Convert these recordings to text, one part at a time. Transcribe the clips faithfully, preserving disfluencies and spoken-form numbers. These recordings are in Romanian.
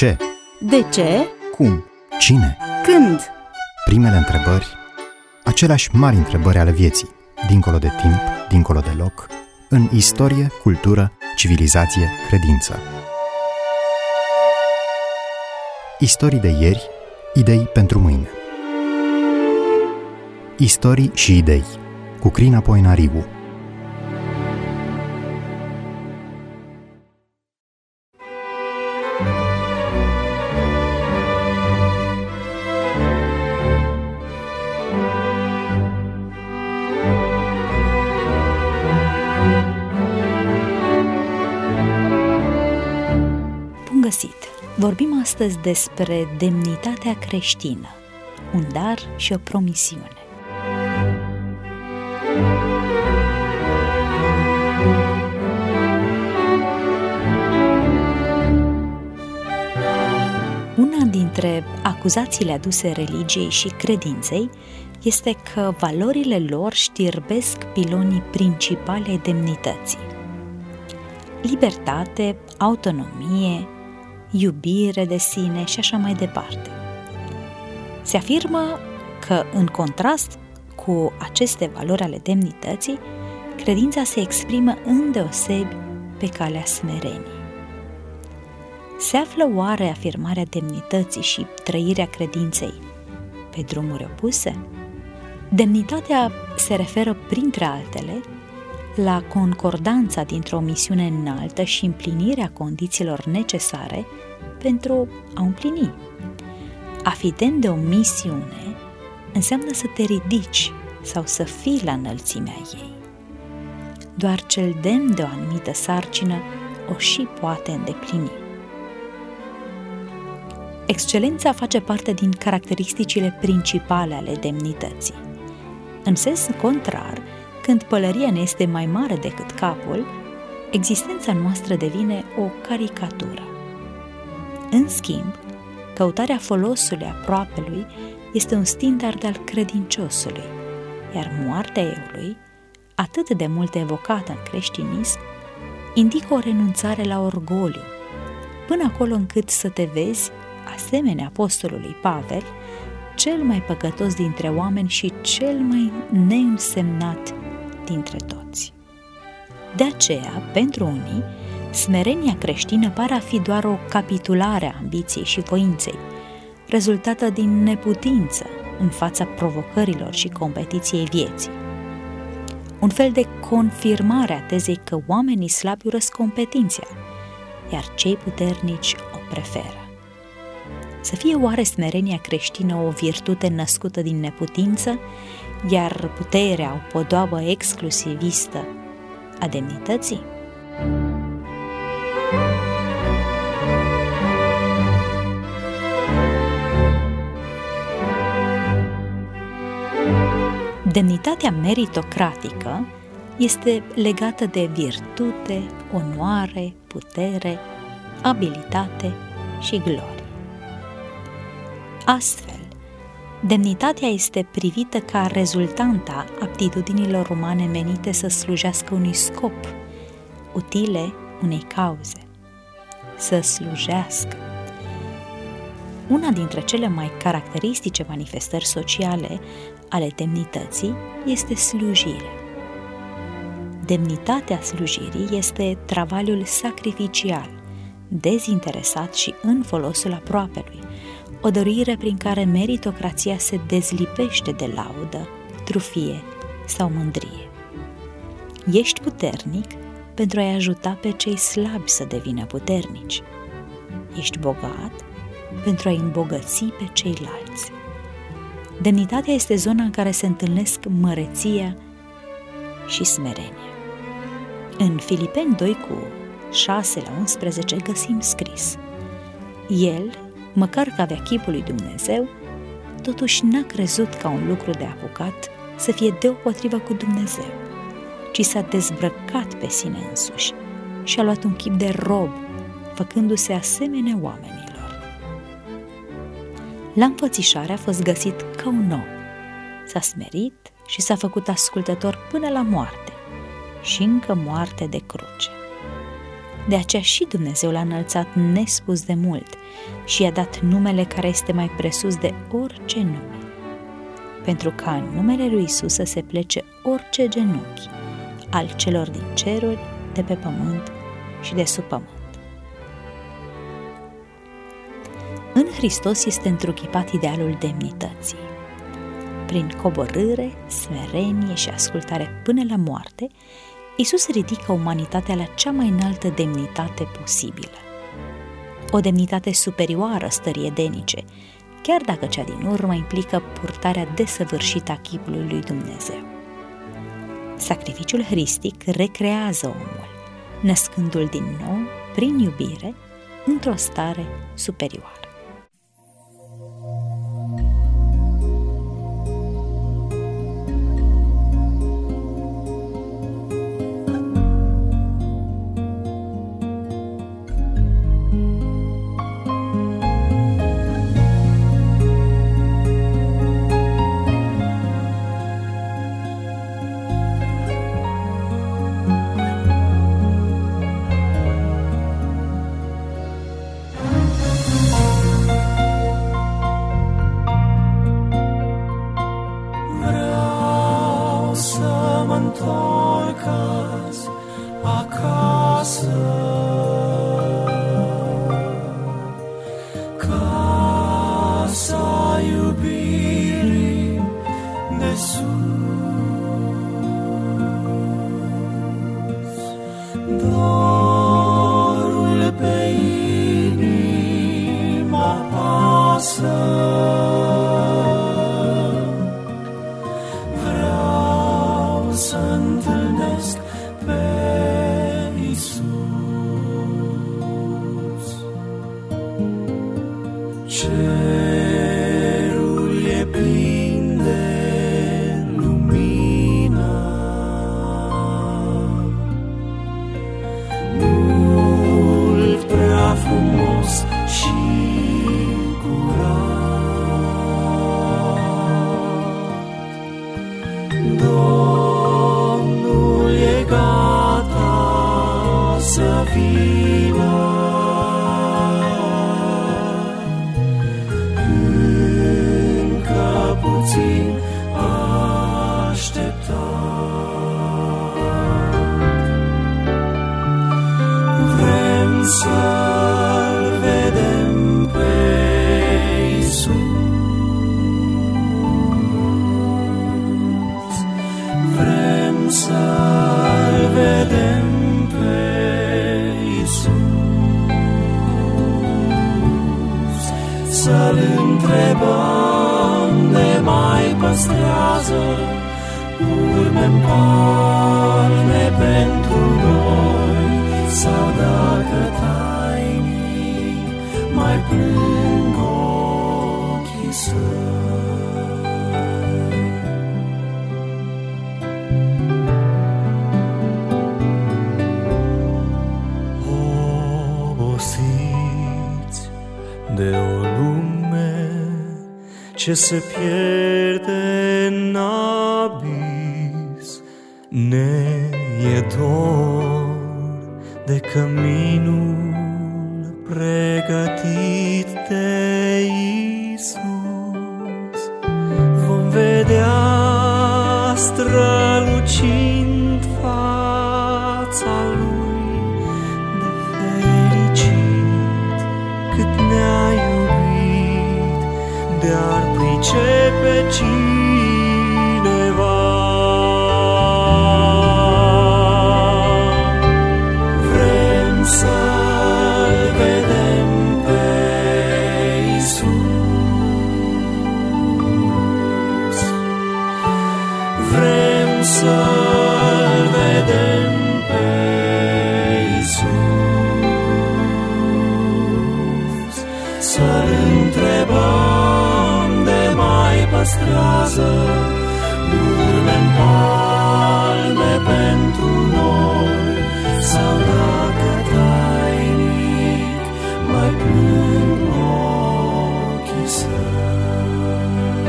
Ce? De ce? Cum? Cine? Când? Primele întrebări, aceleași mari întrebări ale vieții, dincolo de timp, dincolo de loc, în istorie, cultură, civilizație, credință. Istorii de ieri, idei pentru mâine. Istorii și idei, cu Crina Poenariu. Bun găsit! Vorbim astăzi despre demnitatea creștină, un dar și o promisiune. Una dintre acuzațiile aduse religiei și credinței este că valorile lor știrbesc pilonii principali ai demnității. Libertate, autonomie, iubire de sine și așa mai departe. Se afirmă că, în contrast cu aceste valori ale demnității, credința se exprimă îndeosebi pe calea smereniei. Se află oare afirmarea demnității și trăirea credinței pe drumuri opuse? Demnitatea se referă, printre altele, la concordanța dintre o misiune înaltă și împlinirea condițiilor necesare pentru a o împlini. A fi demn de o misiune înseamnă să te ridici sau să fii la înălțimea ei. Doar cel demn de o anumită sarcină o și poate îndeplini. Excelența face parte din caracteristicile principale ale demnității. În sens contrar, când pălăria ne este mai mare decât capul, existența noastră devine o caricatură. În schimb, căutarea folosului aproapelui este un standard al credinciosului, iar moartea eului, atât de mult evocată în creștinism, indică o renunțare la orgoliu, până acolo încât să te vezi, asemenea apostolului Pavel, cel mai păcătos dintre oameni și cel mai neînsemnat dintre toți. De aceea, pentru unii, smerenia creștină pare a fi doar o capitulare a ambiției și voinței, rezultată din neputință în fața provocărilor și competiției vieții. Un fel de confirmare a tezei că oamenii slabi urăsc competiția, iar cei puternici o preferă. Să fie oare smerenia creștină o virtute născută din neputință, iar puterea o podoabă exclusivistă a demnității? Demnitatea meritocratică este legată de virtute, onoare, putere, abilitate și glorie. Astfel, demnitatea este privită ca rezultanta aptitudinilor umane menite să slujească unui scop, utile unei cauze. Să slujească. Una dintre cele mai caracteristice manifestări sociale ale demnității este slujirea. Demnitatea slujirii este travaliul sacrificial, dezinteresat și în folosul aproapelui, o dăruire prin care meritocrația se dezlipește de laudă, trufie sau mândrie. Ești puternic pentru a-i ajuta pe cei slabi să devină puternici. Ești bogat pentru a-i îmbogăți pe ceilalți. Demnitatea este zona în care se întâlnesc măreția și smerenia. În Filipeni doi cu șase la unsprezece găsim scris: El, măcar că avea chipul lui Dumnezeu, totuși n-a crezut ca un lucru de apucat să fie deopotrivă cu Dumnezeu, ci s-a dezbrăcat pe sine însuși și a luat un chip de rob, făcându-se asemenea oamenilor. La înfățișare a fost găsit ca un om, s-a smerit și s-a făcut ascultător până la moarte și încă moarte de cruce. De aceea și Dumnezeu l-a înălțat nespus de mult și i-a dat numele care este mai presus de orice nume, pentru ca în numele lui Iisus să se plece orice genunchi, al celor din ceruri, de pe pământ și de sub pământ. În Hristos este întruchipat idealul demnității. Prin coborâre, smerenie și ascultare până la moarte, Iisus ridică umanitatea la cea mai înaltă demnitate posibilă. O demnitate superioară stării edenice, chiar dacă cea din urmă implică purtarea desăvârșită a chipului lui Dumnezeu. Sacrificiul hristic recrează omul, născându-l din nou, prin iubire, într-o stare superioară. Întorc-azi acasă, casa iubirii de sus. Dorul pe inima pasă, să întâlnesc pe Iisus. Cerul e plin de lumină, mult prea frumos și curat. Să vină încă puțin așteptat. Vrem să-L vedem pe Iisus, vrem să-L vedem pe să-L întrebăm de mai păstrează urme-n palme pentru noi, sau dacă tainic mai plâng ochii săi. Obosiți de o lume ce se pierde în abis, ne e dor de căminul pregătit de Iisus. Vom vedea strălucind fața Lui de fericit, cât ne-a iubit, de-ar pricepe cineva. Vrem să-L vedem pe Iisus, vrem să-L vedem pe Iisus, să-L întrebăm de mai păstrează urme-n palme pentru noi, sau dacă tainic mai plâng ochii săi.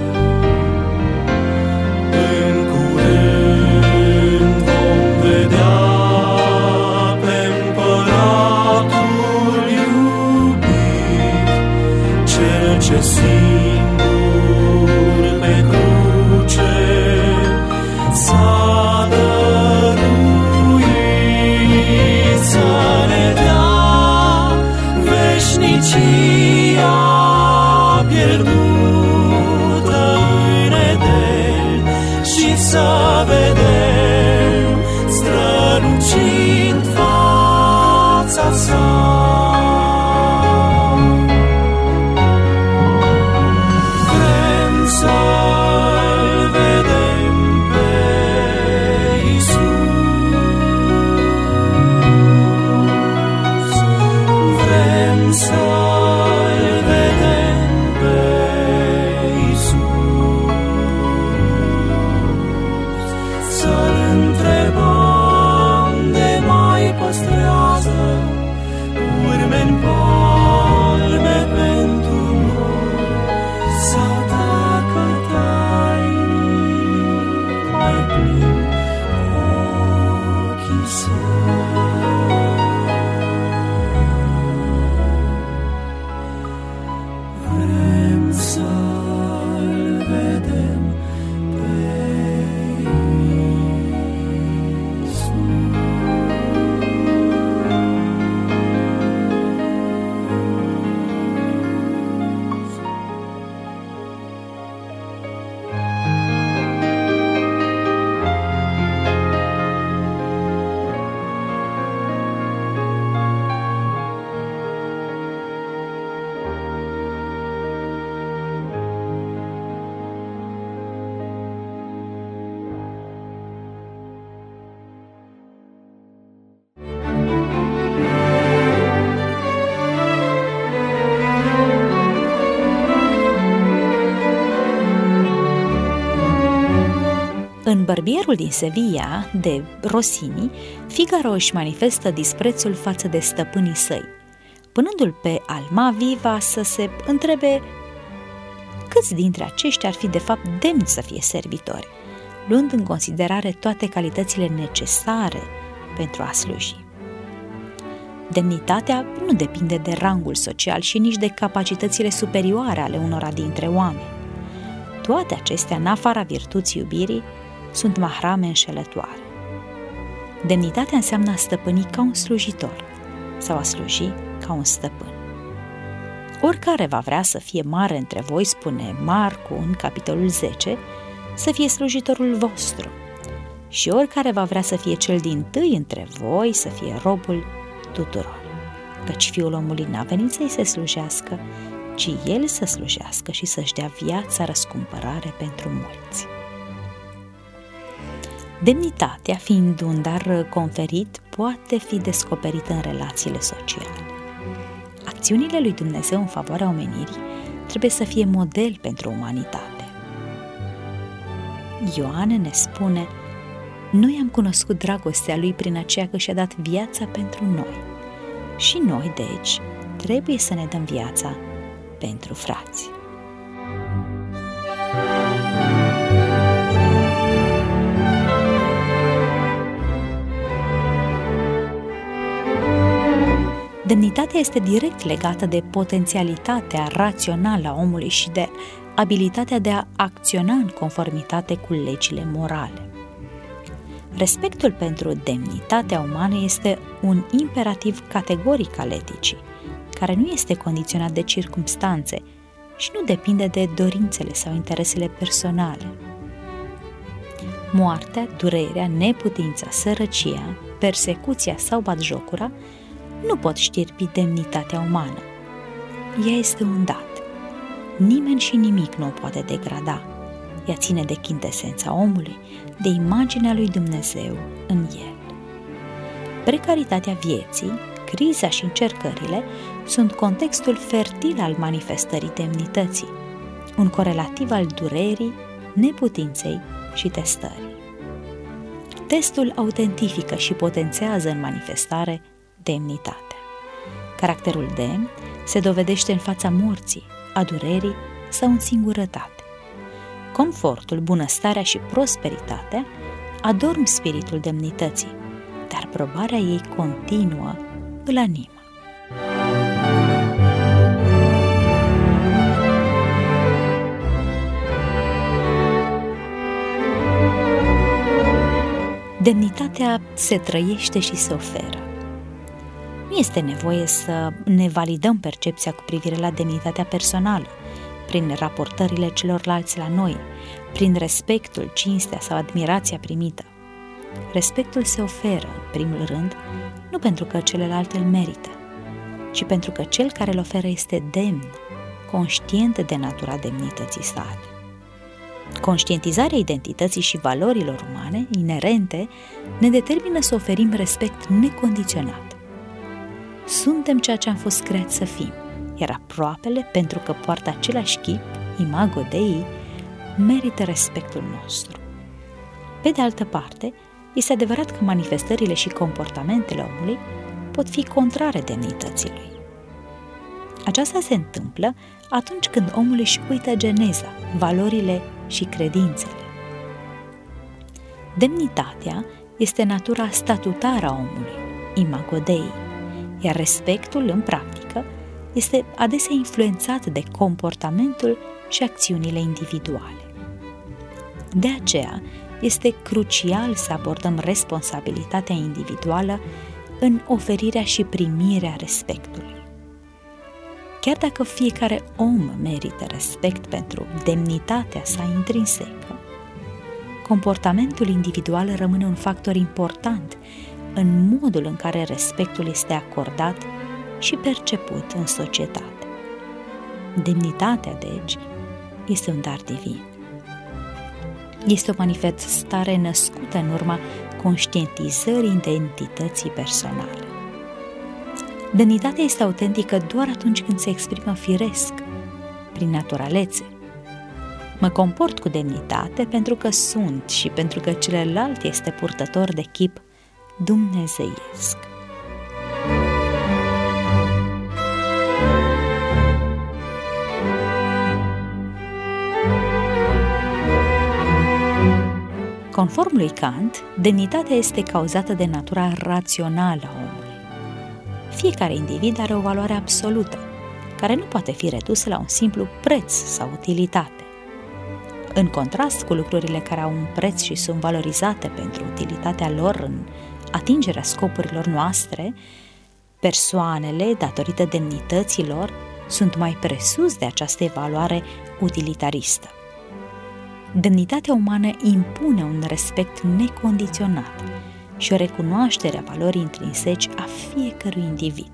În curând vom vedea pe Împărat ce singur pe cruce s-a dăruit să ne dea veșnicia pierdută în Eden și să vedem strălucind fața sa. În Bărbierul din Sevilla, de Rossini, Figaro își manifestă disprețul față de stăpânii săi, punându-l pe Almaviva să se întrebe câți dintre aceștia ar fi de fapt demni să fie servitori, luând în considerare toate calitățile necesare pentru a sluji. Demnitatea nu depinde de rangul social și nici de capacitățile superioare ale unora dintre oameni. Toate acestea, în afara virtuții iubirii, sunt mahrame înșelătoare. Demnitatea înseamnă a stăpâni ca un slujitor sau a sluji ca un stăpân. Oricare va vrea să fie mare între voi, spune Marcu în capitolul zece, să fie slujitorul vostru, și oricare va vrea să fie cel dintâi între voi, să fie robul tuturor. Căci Fiul omului n-a venit să-i se slujească, ci el să slujească și să-și dea viața răscumpărare pentru mulți. Demnitatea, fiind un dar conferit, poate fi descoperită în relațiile sociale. Acțiunile lui Dumnezeu în favoarea omenirii trebuie să fie model pentru umanitate. Ioan ne spune: noi am cunoscut dragostea lui prin aceea că și-a dat viața pentru noi. Și noi, deci, trebuie să ne dăm viața pentru frați. Demnitatea este direct legată de potențialitatea rațională a omului și de abilitatea de a acționa în conformitate cu legile morale. Respectul pentru demnitatea umană este un imperativ categoric al eticii, care nu este condiționat de circumstanțe și nu depinde de dorințele sau interesele personale. Moartea, durerea, neputința, sărăcia, persecuția sau batjocura nu pot știrbi demnitatea umană. Ea este un dat. Nimeni și nimic nu o poate degrada. Ea ține de chintesența omului, de imaginea lui Dumnezeu în el. Precaritatea vieții, criza și încercările sunt contextul fertil al manifestării demnității, un corelativ al durerii, neputinței și testării. Testul autentifică și potențează în manifestare demnitatea. Caracterul demn se dovedește în fața morții, a durerii sau în singurătate. Confortul, bunăstarea și prosperitatea adorm spiritul demnității, dar probarea ei continuă îl animă. Demnitatea se trăiește și se oferă. Nu este nevoie să ne validăm percepția cu privire la demnitatea personală, prin raportările celorlalți la noi, prin respectul, cinstea sau admirația primită. Respectul se oferă, în primul rând, nu pentru că celălalt îl merită, ci pentru că cel care îl oferă este demn, conștient de natura demnității sale. Conștientizarea identității și valorilor umane inerente ne determină să oferim respect necondiționat. Suntem ceea ce am fost creați să fim, iar aproapele, pentru că poartă același chip, imago Dei, merită respectul nostru. Pe de altă parte, este adevărat că manifestările și comportamentele omului pot fi contrare demnității lui. Aceasta se întâmplă atunci când omul își uită geneza, valorile și credințele. Demnitatea este natura statutară a omului, imago Dei, iar respectul, în practică, este adesea influențat de comportamentul și acțiunile individuale. De aceea, este crucial să abordăm responsabilitatea individuală în oferirea și primirea respectului. Chiar dacă fiecare om merită respect pentru demnitatea sa intrinsecă, comportamentul individual rămâne un factor important în modul în care respectul este acordat și perceput în societate. Demnitatea, deci, este un dar divin. Este o manifestare născută în urma conștientizării identității personale. Demnitatea este autentică doar atunci când se exprimă firesc, prin naturalețe. Mă comport cu demnitate pentru că sunt și pentru că celălalt este purtător de chip dumnezeiesc. Conform lui Kant, demnitatea este cauzată de natura rațională a omului. Fiecare individ are o valoare absolută, care nu poate fi redusă la un simplu preț sau utilitate. În contrast cu lucrurile care au un preț și sunt valorizate pentru utilitatea lor în atingerea scopurilor noastre, persoanele, datorită demnităților, sunt mai presus de această valoare utilitaristă. Demnitatea umană impune un respect necondiționat și o recunoaștere a valorii intrinseci a fiecărui individ.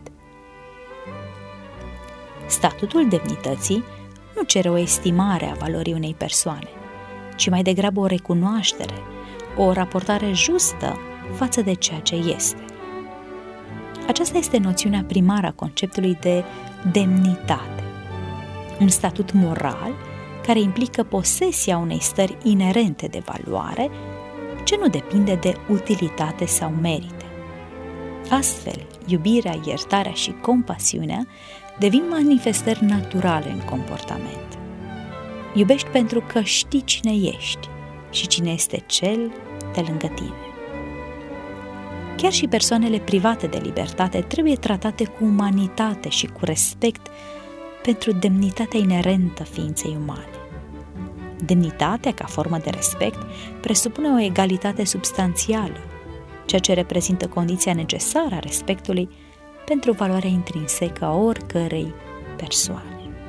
Statutul demnității nu cere o estimare a valorii unei persoane, ci mai degrabă o recunoaștere, o raportare justă față de ceea ce este. Aceasta este noțiunea primară a conceptului de demnitate, un statut moral care implică posesia unei stări inerente de valoare, ce nu depinde de utilitate sau merite. Astfel, iubirea, iertarea și compasiunea devin manifestări naturale în comportament. Iubești pentru că știi cine ești și cine este cel de lângă tine. Chiar și persoanele private de libertate trebuie tratate cu umanitate și cu respect pentru demnitatea inerentă ființei umane. Demnitatea, ca formă de respect, presupune o egalitate substanțială, ceea ce reprezintă condiția necesară a respectului pentru valoarea intrinsecă a oricărei persoane.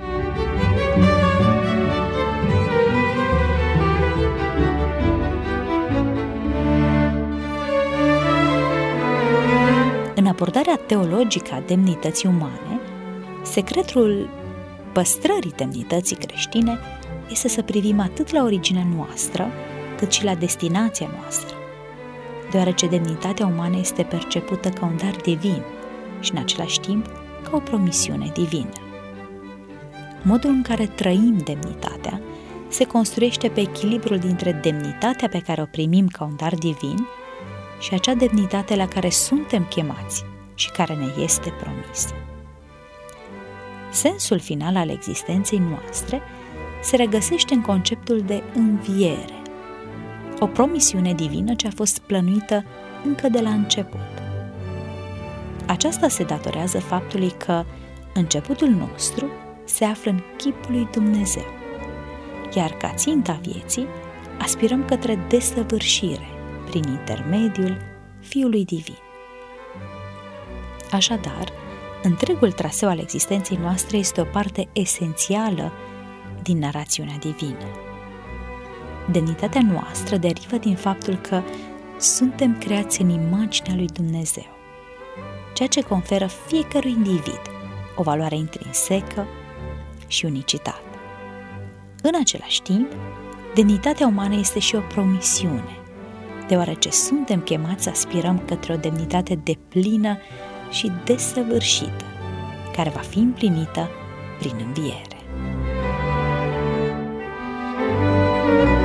În abordarea teologică a demnității umane, secretul păstrării demnității creștine este să privim atât la originea noastră, cât și la destinația noastră, deoarece demnitatea umană este percepută ca un dar divin și în același timp ca o promisiune divină. Modul în care trăim demnitatea se construiește pe echilibrul dintre demnitatea pe care o primim ca un dar divin și acea demnitate la care suntem chemați și care ne este promisă. Sensul final al existenței noastre se regăsește în conceptul de înviere, o promisiune divină ce a fost plănuită încă de la început. Aceasta se datorează faptului că începutul nostru se află în chipul lui Dumnezeu, iar ca ținta vieții aspirăm către desăvârșire, prin intermediul Fiului Divin. Așadar, întregul traseu al existenței noastre este o parte esențială din narațiunea divină. Demnitatea noastră derivă din faptul că suntem creați în imaginea lui Dumnezeu, ceea ce conferă fiecărui individ o valoare intrinsecă și unicitate. În același timp, demnitatea umană este și o promisiune, deoarece suntem chemați să aspirăm către o demnitate deplină și desăvârșită, care va fi împlinită prin înviere.